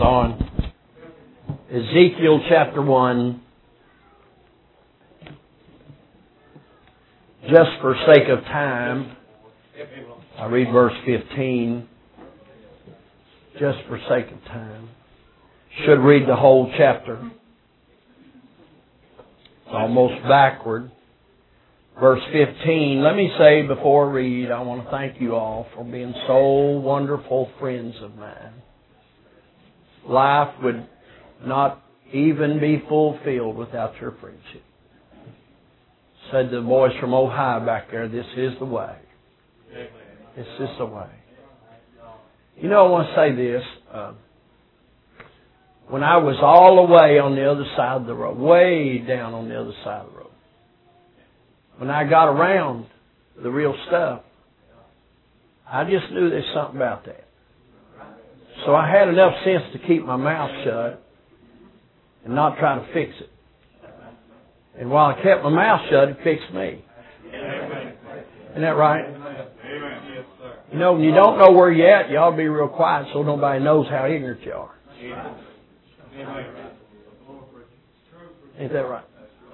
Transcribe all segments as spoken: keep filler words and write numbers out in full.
on Ezekiel chapter one. Just for sake of time, I read verse fifteen. Just for sake of time. Should read the whole chapter. It's almost backward. Verse fifteen. Let me say before I read, I want to thank you all for being so wonderful friends of mine. Life would not even be fulfilled without your friendship. Said the boys from Ohio back there, this is the way. This is the way. You know, I want to say this. Uh, when I was all the way on the other side of the road, way down on the other side of the road, when I got around the real stuff, I just knew there's something about that. So I had enough sense to keep my mouth shut and not try to fix it. And while I kept my mouth shut, it fixed me. Isn't that right? You know, when you don't know where you're at, you ought to be real quiet so nobody knows how ignorant you are. Ain't that right?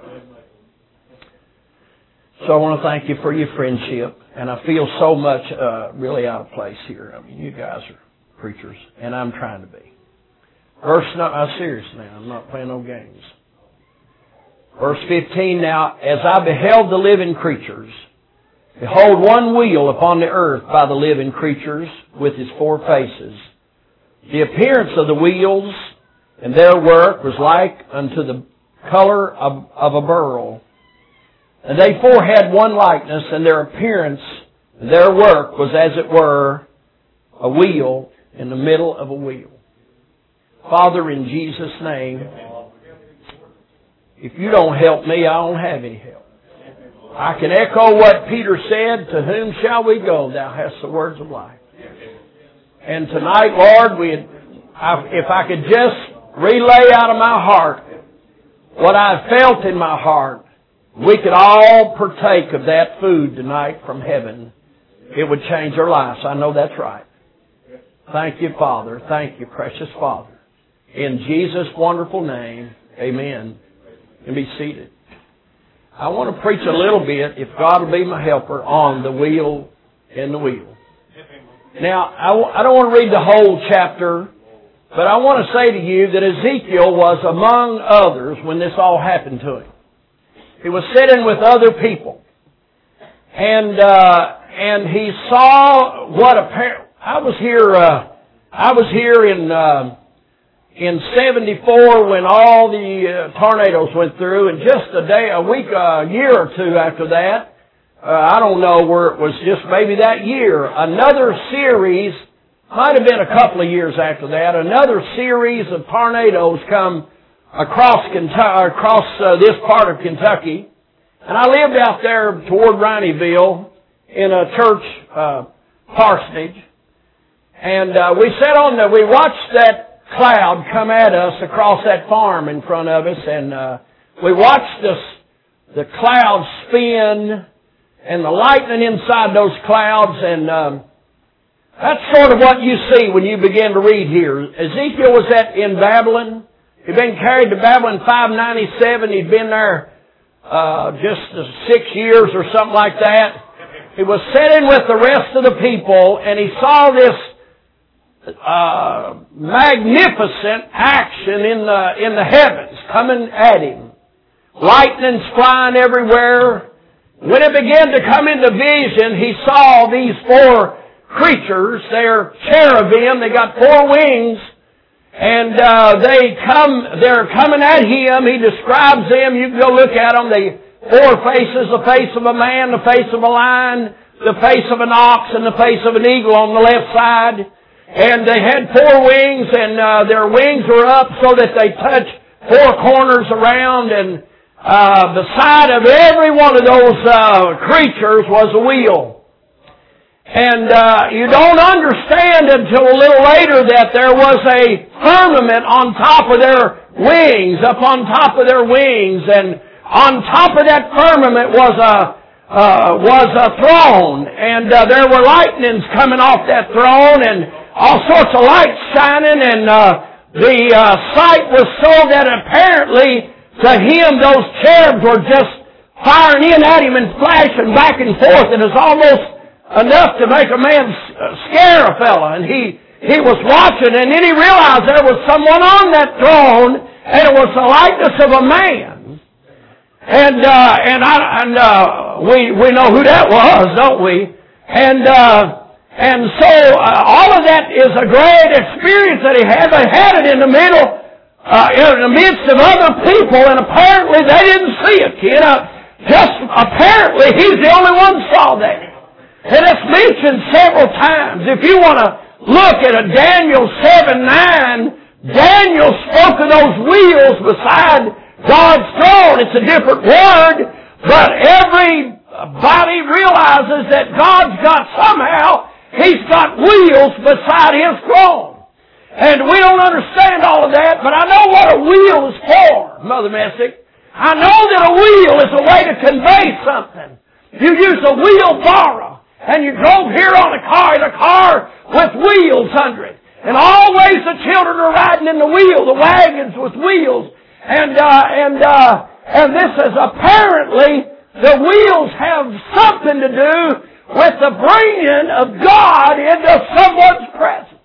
So I want to thank you for your friendship. And I feel so much uh, really out of place here. I mean, you guys are preachers, and I'm trying to be. Verse, no, I'm serious now. I'm not playing no games. Verse fifteen, now, as I beheld the living creatures, behold, one wheel upon the earth by the living creatures with his four faces. The appearance of the wheels and their work was like unto the color of, of a beryl. And they four had one likeness, and their appearance, and their work was as it were a wheel in the middle of a wheel. Father, in Jesus' name, if you don't help me, I don't have any help. I can echo what Peter said, to whom shall we go? Thou hast the words of life. And tonight, Lord, we, I, if I could just relay out of my heart what I've felt in my heart, we could all partake of that food tonight from heaven. It would change our lives. I know that's right. Thank you, Father. Thank you, precious Father. In Jesus' wonderful name, amen. And be seated. I want to preach a little bit, if God will be my helper, on the wheel and the wheel. Now, I, w- I don't want to read the whole chapter, but I want to say to you that Ezekiel was among others when this all happened to him. He was sitting with other people. And uh, and he saw what apparently... I was here, uh, I was here in... Uh, In seventy-four, when all the uh, tornadoes went through, and just a day, a week, a year or two after that, uh, I don't know where it was, just maybe that year, another series, might have been a couple of years after that, another series of tornadoes come across Kentucky, across uh, this part of Kentucky, and I lived out there toward Rineyville in a church uh, parsonage, and uh, we sat on the, we watched that cloud come at us across that farm in front of us, and uh, we watched this, the clouds spin and the lightning inside those clouds, and um, that's sort of what you see when you begin to read here. Ezekiel was at in Babylon. He'd been carried to Babylon five ninety-seven. He'd been there uh, just six years or something like that. He was sitting with the rest of the people, and he saw this Uh, magnificent action in the in the heavens coming at him. Lightning's flying everywhere. When it began to come into vision, he saw these four creatures. They're cherubim. They got four wings, and uh, they come. They're coming at him. He describes them. You can go look at them. They four faces: the face of a man, the face of a lion, the face of an ox, and the face of an eagle on the left side. And they had four wings, and uh, their wings were up so that they touched four corners around, and uh, beside of every one of those uh, creatures was a wheel. And uh, you don't understand until a little later that there was a firmament on top of their wings, up on top of their wings, and on top of that firmament was a uh, was a throne, and uh, there were lightnings coming off that throne, and all sorts of lights shining, and uh, the uh, sight was so that apparently to him those cherubs were just firing in at him and flashing back and forth, and it was almost enough to make a man scare a fella. And he he was watching, and then he realized there was someone on that throne, and it was the likeness of a man. And uh, and I and uh, we we know who that was, don't we? And uh, and so uh, all of that is a great experience that he had. They had it in the middle, uh, in the midst of other people, and apparently they didn't see it. You know, just apparently he's the only one who saw that. And it's mentioned several times. If you want to look at a Daniel seven nine, Daniel spoke of those wheels beside God's throne. It's a different word, but everybody realizes that God's got somehow, He's got wheels beside His throne. And we don't understand all of that, but I know what a wheel is for, Mother Messick. I know that a wheel is a way to convey something. You use a wheelbarrow, and you drove here on a car, in a car with wheels under it. And always the children are riding in the wheel, the wagons with wheels. And, uh, and, uh, and this is apparently, the wheels have something to do with the bringing of God into someone's presence.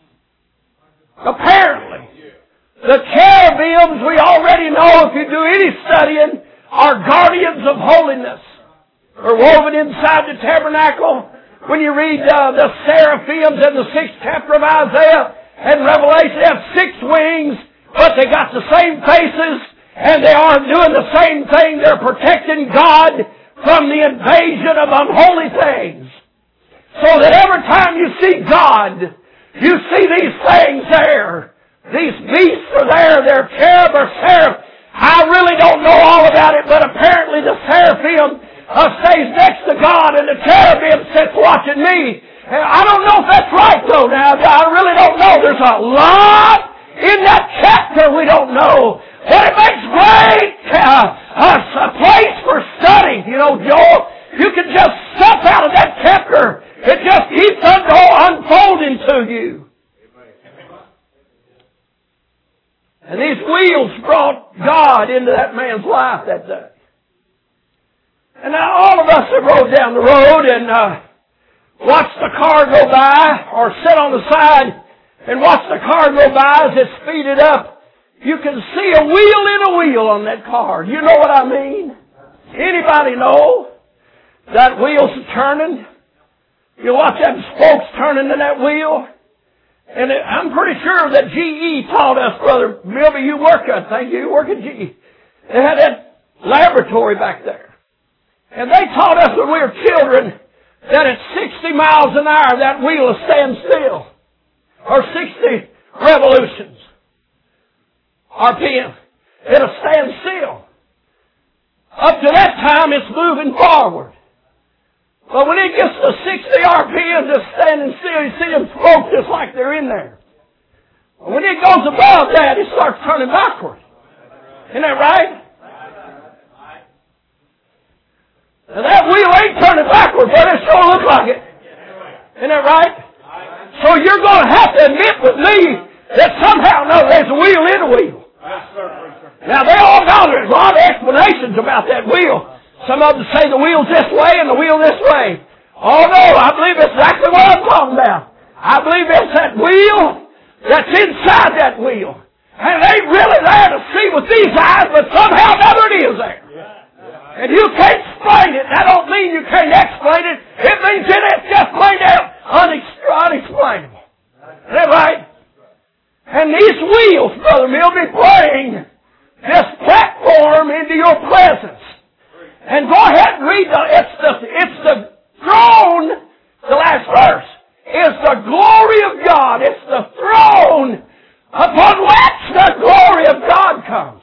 Apparently. The cherubims, we already know, if you do any studying, are guardians of holiness. They're woven inside the tabernacle. When you read uh, the seraphims in the sixth chapter of Isaiah and Revelation, they have six wings, but they got the same faces, and they are doing the same thing. They're protecting God from the invasion of unholy things. So that every time you see God, you see these things there. These beasts are there. They're cherub or seraph. I really don't know all about it, but apparently the seraphim uh, stays next to God, and the cherubim sits watching me. And I don't know if that's right, though, now. I really don't know. There's a lot in that chapter we don't know. But it makes great uh, a place for study. You know, Joel, you can just step out of that chapter. It just keeps unfolding to you. And these wheels brought God into that man's life that day. And now all of us have rode down the road and uh, watched the car go by, or sit on the side and watch the car go by as it's speeded up. You can see a wheel in a wheel on that car. You know what I mean? Anybody know that wheel's turning? You watch them spokes turning in that wheel. And it, I'm pretty sure that G E taught us, Brother Milby, you work at, thank you, you work at G E. They had that laboratory back there. And they taught us when we were children that at sixty miles an hour that wheel will stand still. Or sixty revolutions. R P M. It'll stand still. Up to that time it's moving forward. But when it gets to sixty R P M just standing still, you see them float just like they're in there. But when it goes above that, it starts turning backward. Isn't that right? Now that wheel ain't turning backward, but it sure looks like it. Isn't that right? So you're going to have to admit with me that somehow or another there's a wheel in a wheel. Now they all know there's a lot of explanations about that wheel. Some of them say the wheel's this way and the wheel this way. Oh no, I believe it's exactly what I'm talking about. I believe it's that wheel that's inside that wheel. And it ain't really there to see with these eyes, but somehow or another it is there. And you can't explain it. That don't mean you can't explain it. It means it is just plain out unexplainable. Is that right? And these wheels, Brother Milby, bring this platform into your presence. And go ahead and read the, it's the, it's the throne, the last verse, is the glory of God. It's the throne upon which the glory of God comes.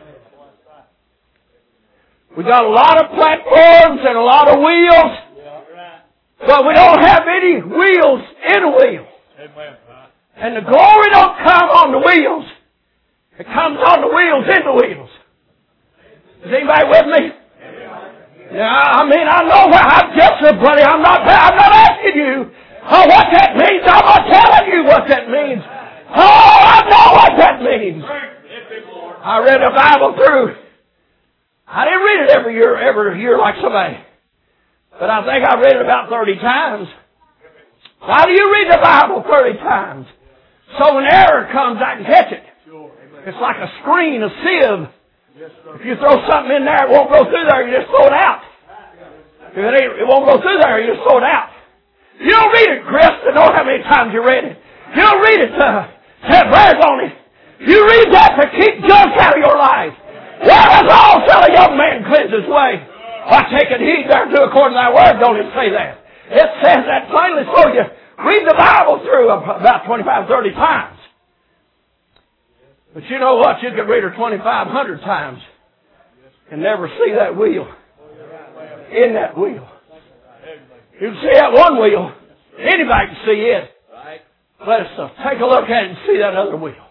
We got a lot of platforms and a lot of wheels, but we don't have any wheels in a wheel. And the glory don't come on the wheels. It comes on the wheels in the wheels. Is anybody with me? Yeah, I mean, I know where I'm just a buddy. I'm not, I'm not asking you oh, what that means. I'm not telling you what that means. Oh, I know what that names. I read the Bible through. I didn't read it every year, every year like somebody. But I think I read it about thirty times. Why do you read the Bible thirty times? So when error comes, I can catch it. It's like a screen, a sieve. If you throw something in there, it won't go through there, you just throw it out. If it, ain't, it won't go through there, you just throw it out. You don't read it, Chris, to know how many times you read it. You don't read it to have prayers on it. You read that to keep junk out of your life. Why does all shall a young man cleanse his way? By taking heed thereto according to thy word, don't it say that? It says that plainly, so you read the Bible through about twenty-five, thirty times. But you know what? You could read her twenty-five hundred times and never see that wheel. In that wheel. You can see that one wheel. Anybody can see it. Let us uh, take a look at it and see that other wheel.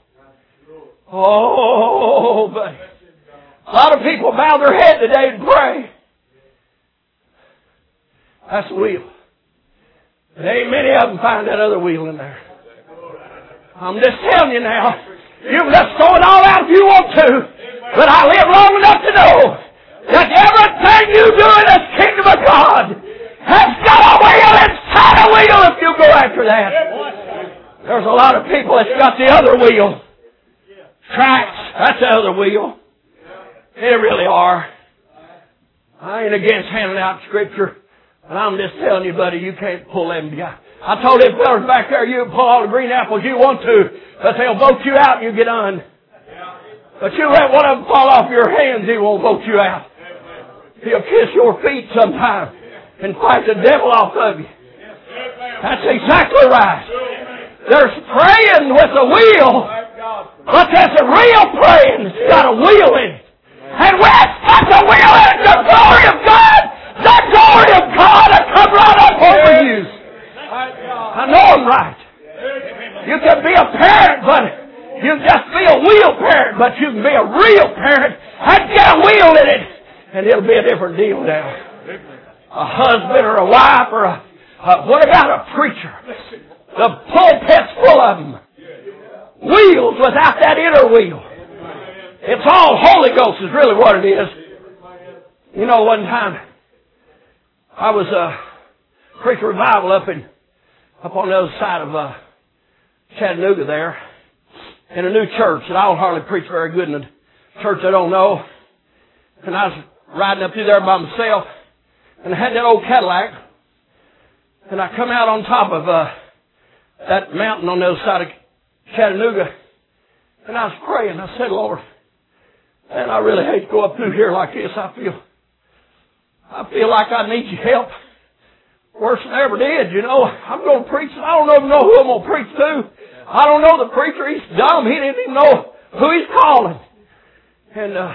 Oh, buddy. A lot of people bow their head today and pray. That's the wheel. There ain't many of them find that other wheel in there. I'm just telling you now. You can just throw it all out if you want to. But I live long enough to know that everything you do in this kingdom of God has got a wheel inside a wheel if you go after that. There's a lot of people that's got the other wheel. Tracks, that's the other wheel. They really are. I ain't against handing out scripture, but I'm just telling you, buddy, you can't pull them down. I told them fellas back there, you can pull all the green apples you want to, but they'll vote you out and you get on. But you let one of them fall off your hands, he won't vote you out. He'll kiss your feet sometime and fight the devil off of you. That's exactly right. There's praying with a wheel, but there's a real praying that's got a wheel in it. And when it's got the wheel in it, the glory of God, the glory of God will come right up over you. I know I'm right. You can be a parent, but you can just be a wheel parent, but you can be a real parent and get a wheel in it, and it'll be a different deal now. A husband or a wife or a, uh, what about a preacher? The pulpit's full of them. Wheels without that inner wheel. It's all Holy Ghost is really what it is. You know, one time I was uh, preaching revival up in up on the other side of uh, Chattanooga there, in a new church that I don't hardly preach very good in a church I don't know. And I was riding up through there by myself, and I had that old Cadillac, and I come out on top of uh, that mountain on the other side of Chattanooga, and I was praying. I said, Lord, man, I really hate to go up through here like this. I feel, I feel like I need your help. Worse than I ever did, you know. I'm going to preach. I don't even know who I'm going to preach to. I don't know the preacher. He's dumb. He didn't even know who he's calling. And uh,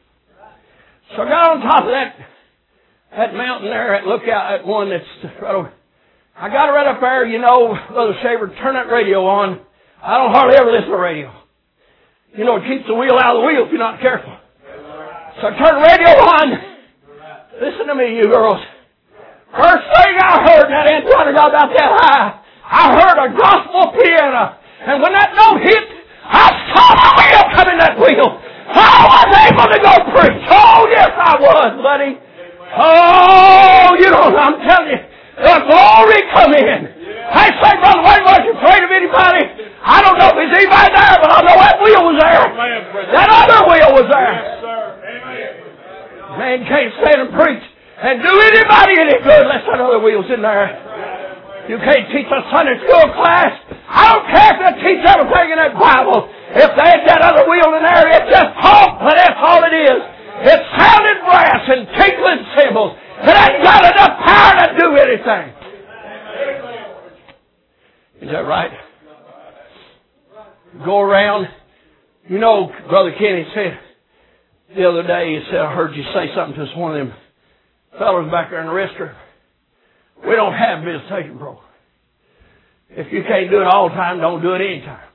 so I got on top of that that mountain there, that lookout, that one that's right over. I got it right up there, you know, Brother Shaver, turn that radio on. I don't hardly ever listen to radio. You know, it keeps the wheel out of the wheel if you're not careful. So I turned the radio on. Listen to me, you girls. First thing I heard, that antenna got about that high, I heard a gospel piano. And when that note hit, I saw the wheel come in that wheel. I was able to go preach. Oh, yes, I was, buddy. Oh, you know, I'm telling you, the glory come in. I say, Brother Wayne, was you afraid of anybody? I don't know if there's anybody there, but I know that wheel was there. That other wheel was there. Man can't stand and preach and do anybody any good unless that other wheel's in there. You can't teach a Sunday school class. I don't care if they teach everything in that Bible. If they had that other wheel in there, it's just talk, but that's all it is. It's sounding brass and tinkling cymbals. It ain't got enough power to do anything. Is that right? Go around. You know, Brother Kenny said the other day, he said, I heard you say something to us, one of them fellows back there in the restroom. We don't have a visitation program. If you can't do it all the time, don't do it any time.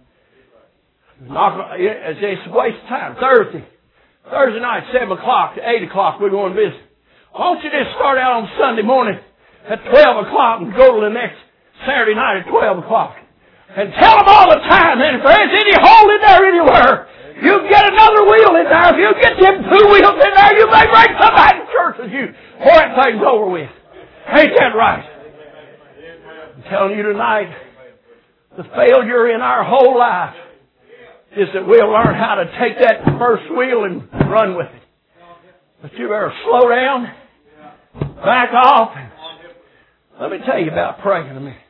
It's a waste of time. Thursday. Thursday night, seven o'clock to eight o'clock, we're going to visit. Why don't you just start out on Sunday morning at twelve o'clock and go to the next Saturday night at twelve o'clock? And tell them all the time that if there is any hole in there anywhere, you can get another wheel in there. If you get them two wheels in there, you may bring somebody to church with you before that thing's over with. Ain't that right? I'm telling you tonight, the failure in our whole life is that we'll learn how to take that first wheel and run with it. But you better slow down, back off. And let me tell you about praying a minute.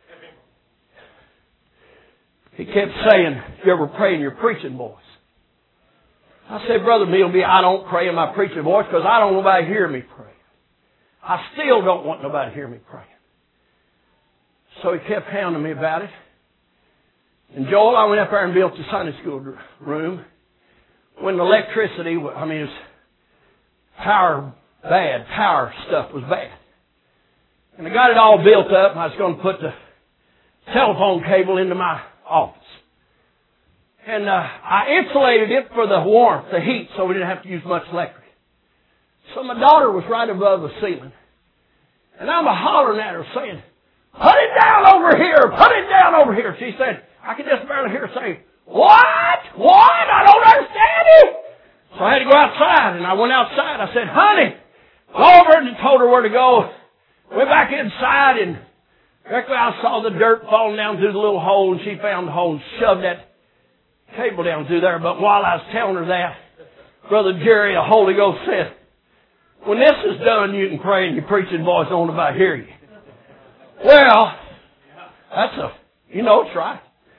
He kept saying, you ever pray in your preaching voice? I said, Brother Milby, I don't pray in my preaching voice because I don't want nobody to hear me pray. I still don't want nobody to hear me praying. So he kept hounding me about it. And Joel, I went up there and built the Sunday school room. When the electricity, I mean, it was power bad, power stuff was bad. And I got it all built up, and I was going to put the telephone cable into my office. And uh, I insulated it for the warmth, the heat, so we didn't have to use much electric. So my daughter was right above the ceiling. And I'm a hollering at her saying, put it down over here, put it down over here. She said, I could just barely hear her say, what? What? I don't understand it. So I had to go outside, and I went outside. I said, honey, go over, and told her where to go. Went back inside, and directly I saw the dirt falling down through the little hole, and she found the hole and shoved that cable down through there. But while I was telling her that, Brother Jerry, the Holy Ghost said, when this is done, you can pray in your preaching voice, don't nobody hear you. Well, that's a, you know it's right.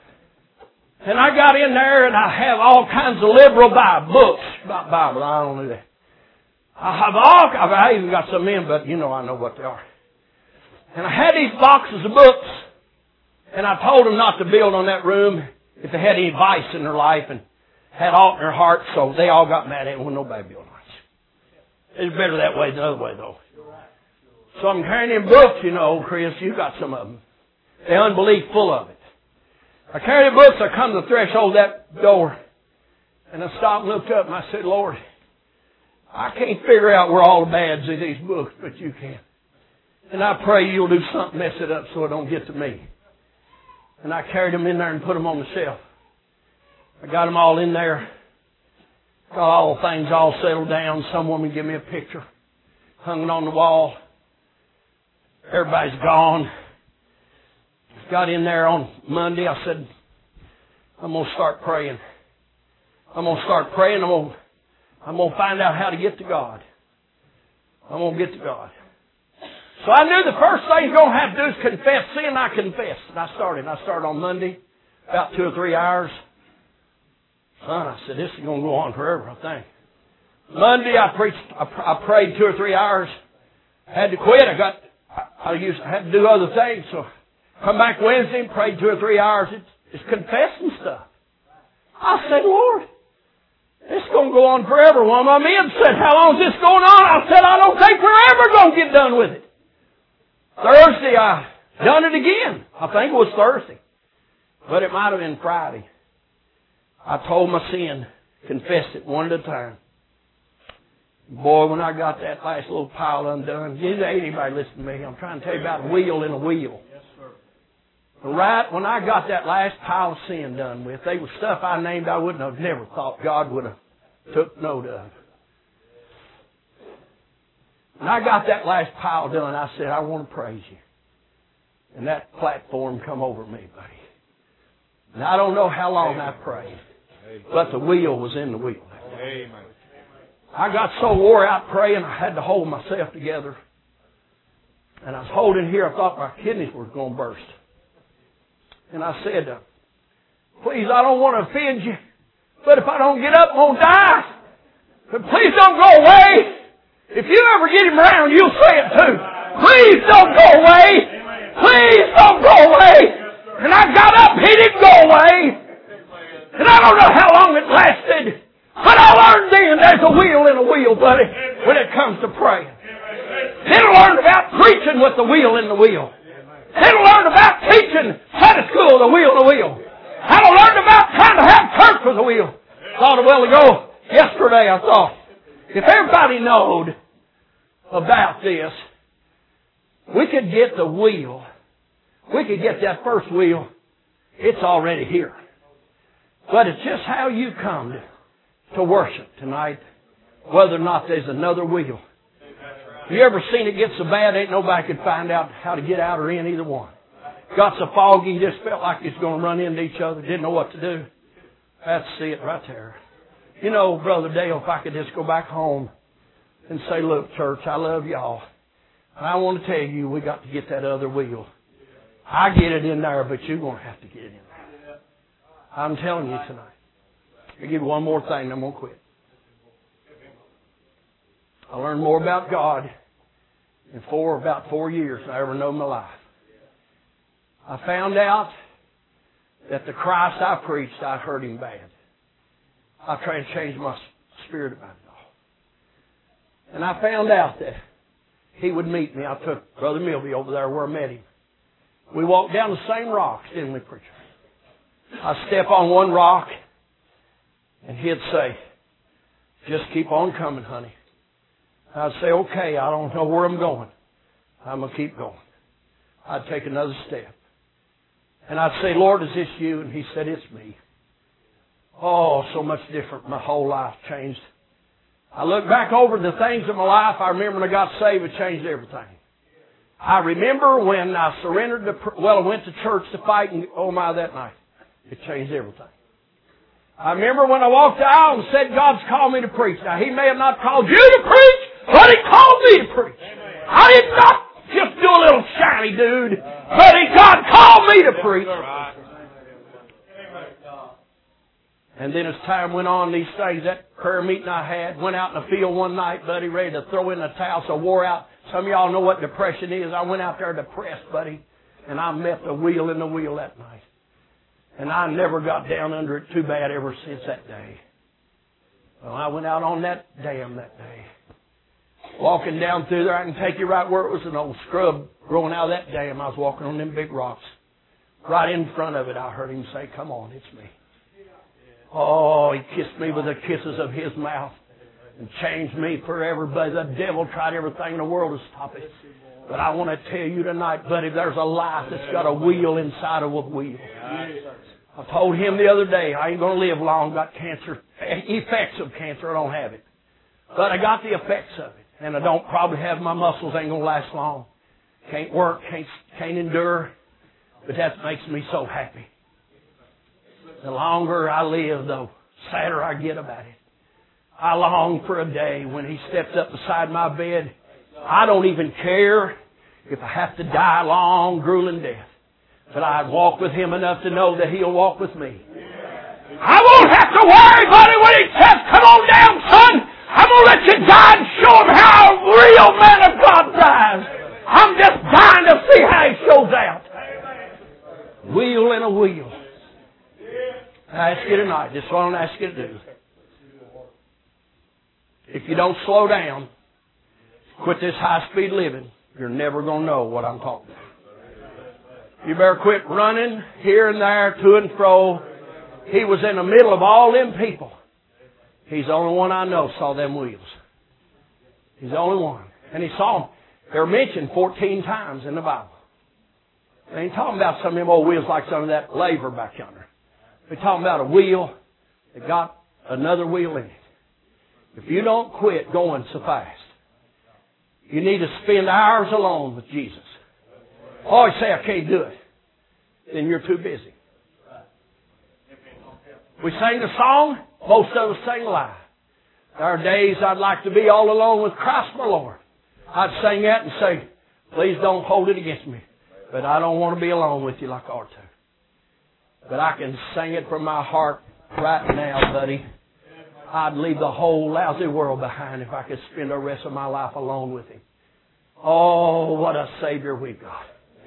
And I got in there, and I have all kinds of liberal Bible books about Bible. I don't know that. I have all, I even got some in, but you know I know what they are. And I had these boxes of books, and I told them not to build on that room if they had any vice in their life and had aught in their heart, so they all got mad at it when nobody built on it. It's better that way than the other way, though. So I'm carrying in books, you know, Chris. You got some of them. The unbelief full of it. I carry the books. I come to the threshold of that door, and I stopped and looked up, and I said, Lord, I can't figure out where all the bad's in these books, but you can. And I pray you'll do something, mess it up so it don't get to me. And I carried them in there and put them on the shelf. I got them all in there. Got all things all settled down. Some woman gave me a picture. Hung it on the wall. Everybody's gone. Got in there on Monday. I said, I'm going to start praying. I'm going to start praying. I'm going to, I'm going to find out how to get to God. I'm going to get to God. So I knew the first thing you're going to have to do is confess sin. I confessed. And I started. I started on Monday, about two or three hours. Son, I said, this is going to go on forever, I think. Monday, I preached, I, I prayed two or three hours. I had to quit. I got, I, I used, I had to do other things. So come back Wednesday and prayed two or three hours. It's, it's confessing stuff. I said, Lord, this is going to go on forever. One of my men said, how long is this going on? I said, I don't think we're ever going to get done with it. Thursday, I done it again. I think it was Thursday. But it might have been Friday. I told my sin, confessed it one at a time. Boy, when I got that last little pile undone, ain't anybody listen to me. I'm trying to tell you about a wheel in a wheel. Yes, sir. But right when I got that last pile of sin done with, they was stuff I named I wouldn't have never thought God would have took note of. When I got that last pile done, I said, I want to praise you. And that platform come over me, buddy. And I don't know how long I prayed, but the wheel was in the wheel. Amen. I got so wore out praying, I had to hold myself together. And I was holding here, I thought my kidneys were going to burst. And I said, uh, please, I don't want to offend you, but if I don't get up, I'm going to die. But please don't go away. If you ever get him around, you'll say it too. Please don't go away. Please don't go away. And I got up, he didn't go away. And I don't know how long it lasted. But I learned then there's a wheel in a wheel, buddy, when it comes to praying. Then I learned about preaching with the wheel in the wheel. Then I learned about teaching Sunday school, the wheel in the wheel. I learned about trying to have church with the wheel. Thought a while ago, yesterday I thought, if everybody knowed about this, we could get the wheel. We could get that first wheel It's already here. But it's just how you come to, to worship tonight, whether or not there's another wheel. You ever seen it get so bad ain't nobody could find out how to get out or in either one? Got so foggy, you just felt like it's going to run into each other, didn't know what to do. That's it right there. You know, Brother Dale, if I could just go back home and say, look, church, I love y'all. And I want to tell you, we got to get that other wheel. I get it in there, but you're going to have to get it in there. I'm telling you tonight. I'll give you one more thing, and I'm going to quit. I learned more about God in four, about four years than I ever know in my life. I found out that the Christ I preached, I heard Him bad. I tried to change my spirit about it all. And I found out that He would meet me. I took Brother Milby over there where I met him. We walked down the same rocks, didn't we, preacher? I'd step on one rock, and He'd say, just keep on coming, honey. I'd say, okay, I don't know where I'm going. I'm going to keep going. I'd take another step. And I'd say, Lord, is this you? And He said, it's me. Oh, so much different. My whole life changed. I look back over the things of my life. I remember when I got saved, it changed everything. I remember when I surrendered to, well, I went to church to fight, and oh my, that night, it changed everything. I remember when I walked the aisle and said, God's called me to preach. Now, He may have not called you to preach, but He called me to preach. I did not just do a little shiny dude, but He, God called me to preach. And then as time went on, these things, that prayer meeting I had, went out in the field one night, buddy, ready to throw in the towel, so I wore out. Some of y'all know what depression is. I went out there depressed, buddy, and I met the wheel in the wheel that night. And I never got down under it too bad ever since that day. Well, I went out on that dam that day. Walking down through there, I can take you right where it was an old scrub growing out of that dam. I was walking on them big rocks. Right in front of it, I heard Him say, come on, it's me. Oh, He kissed me with the kisses of His mouth and changed me forever. But the devil tried everything in the world to stop it. But I want to tell you tonight, buddy, there's a life that's got a wheel inside of a wheel. I told him the other day, I ain't going to live long, got cancer, effects of cancer, I don't have it. But I got the effects of it. And I don't probably have my muscles, ain't going to last long. Can't work, can't, can't endure. But that makes me so happy. The longer I live, the sadder I get about it. I long for a day when He steps up beside my bed. I don't even care if I have to die a long, grueling death. But I'd walk with Him enough to know that He'll walk with me. I won't have to worry, buddy, when He says, come on down, son. I'm going to let you die and show Him how a real man of God dies. I'm just dying to see how He shows out. Wheel in a wheel. I ask you tonight, this is what I'm going to ask you to do. If you don't slow down, quit this high-speed living, you're never going to know what I'm talking about. You better quit running here and there, to and fro. He was in the middle of all them people. He's the only one I know saw them wheels. He's the only one. And He saw them. They're mentioned fourteen times in the Bible. They ain't talking about some of them old wheels like some of that laver back yonder. They're talking about a wheel that got another wheel in it. If you don't quit going so fast, you need to spend hours alone with Jesus. Oh, you say, I can't do it. Then you're too busy. We sang a song, most of us sing live. There are days I'd like to be all alone with Christ my Lord. I'd sing that and say, please don't hold it against me. But I don't want to be alone with you like I ought to. But I can sing it from my heart right now, buddy. I'd leave the whole lousy world behind if I could spend the rest of my life alone with Him. Oh, what a Savior we've got.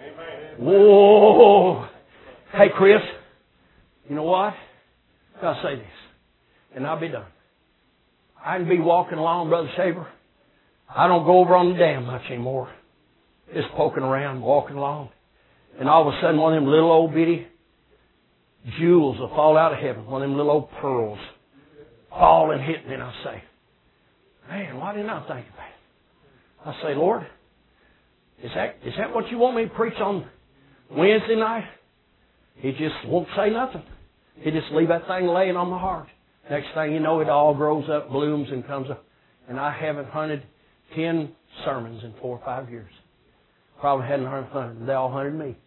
Whoa. Hey, Chris, you know what? I'll say this, and I'll be done. I can be walking along, Brother Shaver. I don't go over on the dam much anymore. Just poking around, walking along. And all of a sudden, one of them little old bitty jewels will fall out of heaven. One of them little old pearls fall and hit me. And I say, man, why didn't I think of that? I say, Lord, is that, is that what you want me to preach on Wednesday night? He just won't say nothing. He just leave that thing laying on my heart. Next thing you know, it all grows up, blooms, and comes up. And I haven't hunted ten sermons in four or five years. Probably hadn't hunted them. They all hunted me.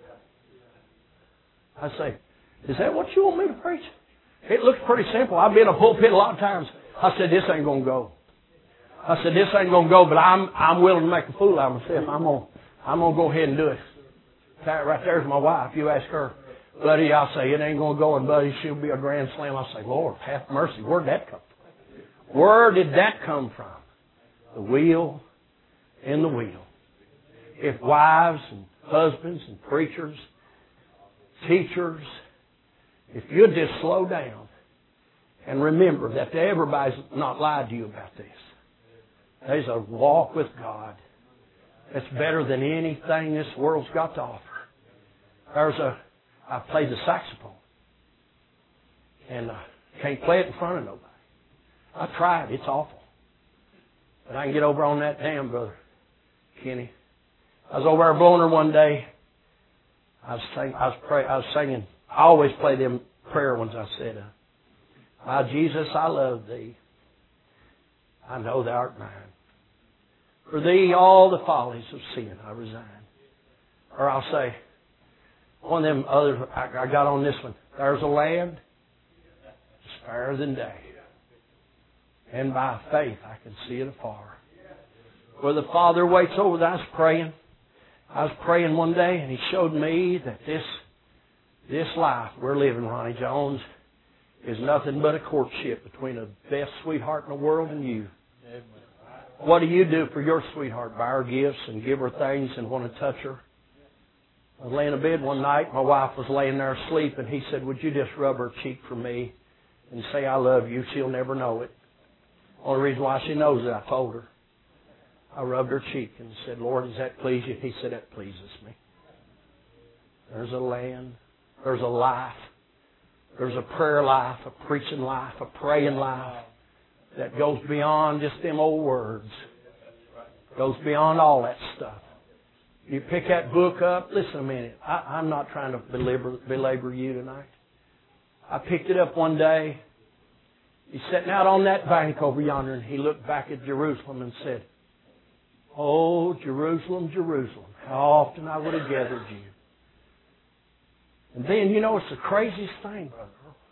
I say, is that what you want me to preach? It looks pretty simple. I've been in a pulpit a lot of times. I said, this ain't going to go. I said, this ain't going to go, but I'm I'm willing to make a fool out of myself. I'm going I'm gonna go ahead and do it. That right there's my wife. You ask her, buddy, I'll say, it ain't going to go, and buddy, she'll be a grand slam. I'll say, Lord, have mercy. Where'd that come from? Where did that come from? The wheel and the wheel. If wives and husbands and preachers, teachers, if you'd just slow down and remember that everybody's not lied to you about this. There's a walk with God that's better than anything this world's got to offer. There's a, I played the saxophone and I can't play it in front of nobody. I tried. It's awful. But I can get over on that dam, Brother Kenny. I was over there blowing her one day. I was sing, I was pray, I was singing. I always play them prayer ones. I said, uh, "My Jesus, I love Thee. I know Thou art mine. For Thee all the follies of sin I resign." Or I'll say, one of them others. I, I got on this one. There's a land that's fairer than day, and by faith I can see it afar. Where the Father waits over there. I was praying. I was praying one day, and He showed me that this this life we're living, Ronnie Jones, is nothing but a courtship between the best sweetheart in the world and you. What do you do for your sweetheart? Buy her gifts and give her things and want to touch her? I was laying in bed one night. My wife was laying there asleep, and he said, "Would you just rub her cheek for me and say I love you? She'll never know it." Only reason why she knows it, I told her. I rubbed her cheek and said, "Lord, does that please you?" He said, "That pleases me." There's a land. There's a life. There's a prayer life, a preaching life, a praying life that goes beyond just them old words. Goes beyond all that stuff. You pick that book up. Listen a minute. I, I'm not trying to belabor, belabor you tonight. I picked it up one day. He's sitting out on that bank over yonder, and he looked back at Jerusalem and said, "Oh, Jerusalem, Jerusalem, how often I would have gathered you." And then, you know, it's the craziest thing, brother.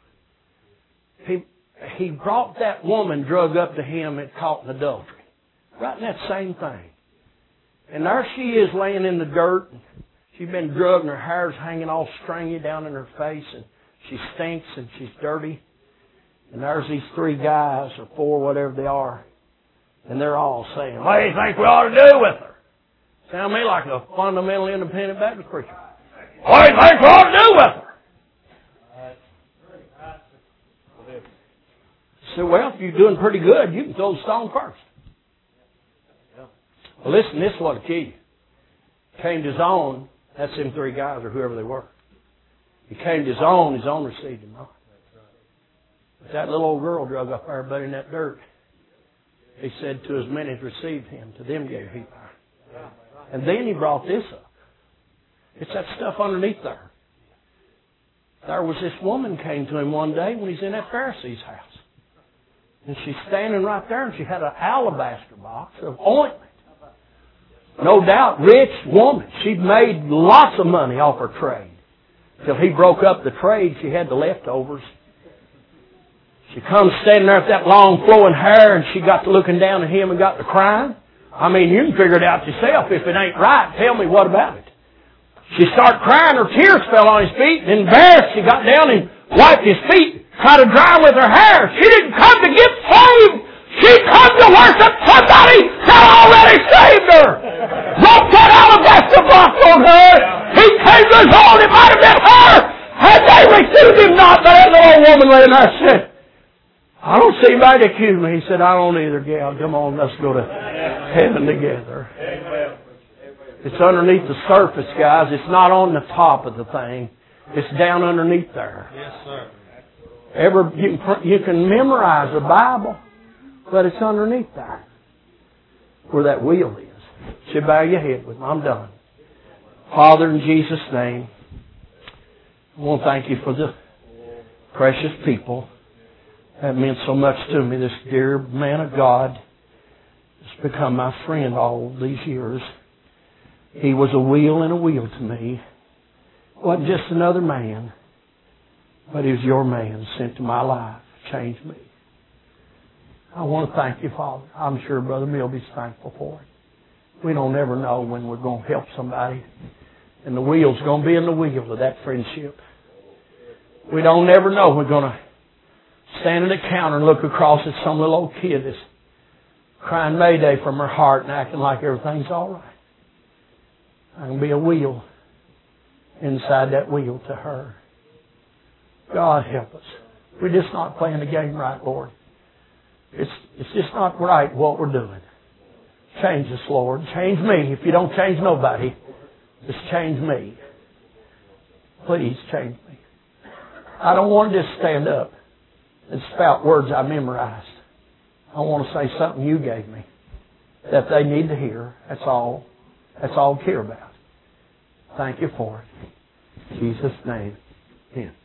He, he brought that woman drug up to him and caught in adultery. Right in that same thing. And there she is laying in the dirt. She's been drugged and her hair's hanging all stringy down in her face. And she stinks and she's dirty. And there's these three guys or four, whatever they are. And they're all saying, "What do you think we ought to do with her?" Sound to me like a fundamental independent Baptist preacher. "What do you think we ought to do with her?" So, well, if you're doing pretty good, you can throw the stone first. Well, listen, this is what kill you. Came to his own. That's them three guys or whoever they were. He came to his own. His own received him not. But that little old girl drug up there, but in that dirt. He said, "To as many as received him, to them gave he power." And then he brought this up. It's that stuff underneath there. There was this woman came to him one day when he's in that Pharisee's house. And she's standing right there, and she had an alabaster box of ointment. No doubt, rich woman. She'd made lots of money off her trade. Till he broke up the trade, she had the leftovers. She comes standing there with that long flowing hair, and she got to looking down at him and got to crying. I mean, you can figure it out yourself. If it ain't right, tell me what about it. She started crying. Her tears fell on his feet. And embarrassed, she got down and wiped his feet, tried to dry them with her hair. She didn't come to get saved. She come to worship somebody that already saved her. Broke that alabaster box on her. He came to his own. It might have been her. Had they received him not, but that little old woman laying there said, "I don't see anybody to accuse me." He said, "I don't either, gal. Come on, let's go to heaven together." It's underneath the surface, guys. It's not on the top of the thing. It's down underneath there. Yes, sir. Ever, you can, you can memorize the Bible, but it's underneath there where that wheel is. So bow your head with me. I'm done. Father, in Jesus' name, I want to thank you for the precious people that meant so much to me. This dear man of God has become my friend all these years. He was a wheel and a wheel to me. Wasn't just another man, but he was your man sent to my life, changed me. I want to thank you, Father. I'm sure Brother Milby's thankful for it. We don't ever know when we're going to help somebody, and the wheel's going to be in the wheel of that friendship. We don't ever know we're going to stand at the counter and look across at some little old kid that's crying Mayday from her heart and acting like everything's all right. I can be a wheel inside that wheel to her. God help us. We're just not playing the game right, Lord. It's, it's just not right what we're doing. Change us, Lord. Change me. If you don't change nobody, just change me. Please change me. I don't want to just stand up and spout words I memorized. I want to say something you gave me that they need to hear. That's all. That's all I care about. Thank you for it. In Jesus' name. Amen.